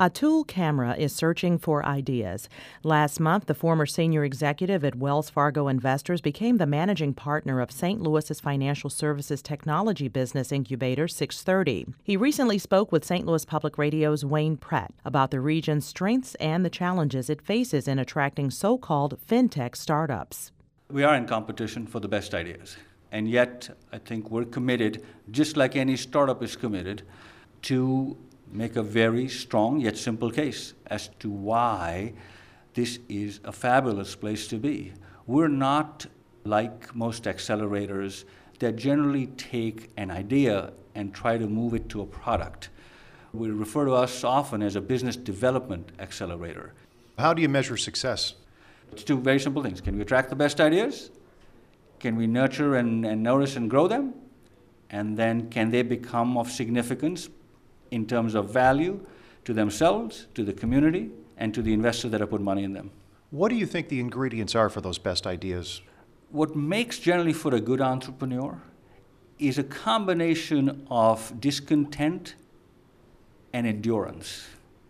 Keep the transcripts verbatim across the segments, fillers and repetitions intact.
Atul Kamra is searching for ideas. Last month, the former senior executive at Wells Fargo Investors became the managing partner of Saint Louis's financial services technology business incubator six thirty. He recently spoke with Saint Louis Public Radio's Wayne Pratt about the region's strengths and the challenges it faces in attracting so-called fintech startups. We are in competition for the best ideas, and yet I think we're committed, just like any startup is committed, to make a very strong yet simple case as to why this is a fabulous place to be. We're not like most accelerators that generally take an idea and try to move it to a product. We refer to us often as a business development accelerator. How do you measure success? It's two very simple things. Can we attract the best ideas? Can we nurture and, and notice and grow them? And then can they become of significance in terms of value to themselves, to the community, and to the investors that have put money in them? What do you think the ingredients are for those best ideas? What makes generally for a good entrepreneur is a combination of discontent and endurance.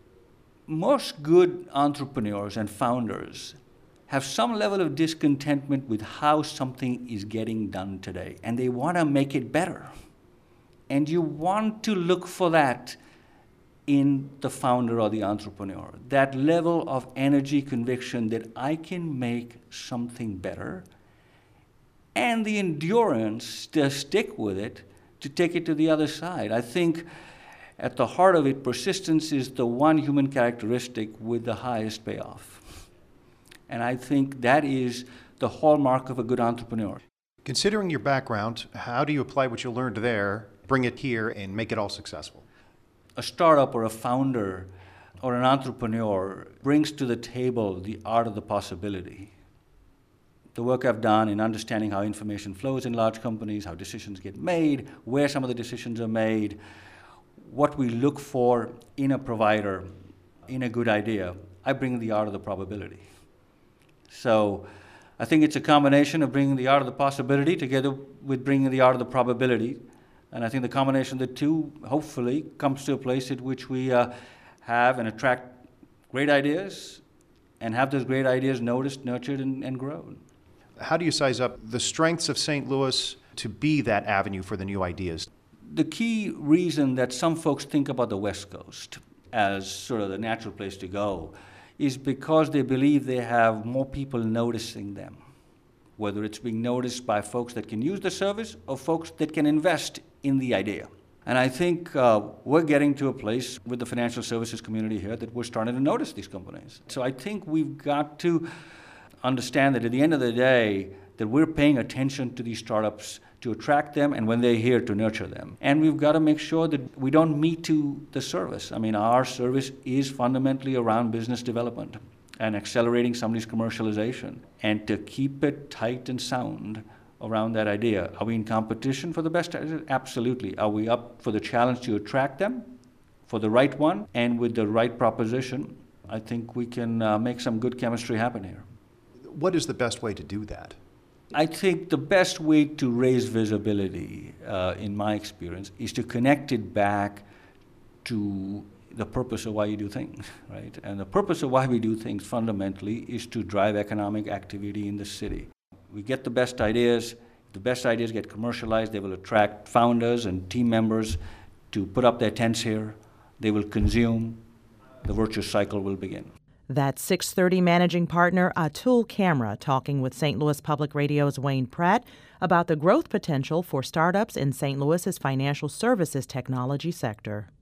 Most good entrepreneurs and founders have some level of discontentment with how something is getting done today, and they want to make it better. And you want to look for that in the founder or the entrepreneur, that level of energy, conviction that I can make something better, and the endurance to stick with it, to take it to the other side. I think at the heart of it, persistence is the one human characteristic with the highest payoff. And I think that is the hallmark of a good entrepreneur. Considering your background, how do you apply what you learned there, bring it here, and make it all successful? A startup or a founder or an entrepreneur brings to the table the art of the possibility. The work I've done in understanding how information flows in large companies, how decisions get made, where some of the decisions are made, what we look for in a provider, in a good idea, I bring the art of the probability. So I think it's a combination of bringing the art of the possibility together with bringing the art of the probability. And I think the combination of the two, hopefully, comes to a place at which we uh, have and attract great ideas and have those great ideas noticed, nurtured, and, and grown. How do you size up the strengths of Saint Louis to be that avenue for the new ideas? The key reason that some folks think about the West Coast as sort of the natural place to go is because they believe they have more people noticing them, whether it's being noticed by folks that can use the service or folks that can invest in the idea. And I think uh, we're getting to a place with the financial services community here that we're starting to notice these companies. So I think we've got to understand that at the end of the day, that we're paying attention to these startups to attract them, and when they're here, to nurture them. And we've got to make sure that we don't me too the service. I mean, our service is fundamentally around business development and accelerating somebody's commercialization, and to keep it tight and sound around that idea. Are we in competition for the best? Absolutely. Are we up for the challenge to attract them for the right one and with the right proposition? I think we can uh, make some good chemistry happen here. What is the best way to do that? I think the best way to raise visibility, uh, in my experience, is to connect it back to the purpose of why you do things, right? And the purpose of why we do things fundamentally is to drive economic activity in the city. We get the best ideas. If the best ideas get commercialized, they will attract founders and team members to put up their tents here. They will consume. The virtuous cycle will begin. That's six thirty managing partner Atul Kamra talking with Saint Louis Public Radio's Wayne Pratt about the growth potential for startups in Saint Louis's financial services technology sector.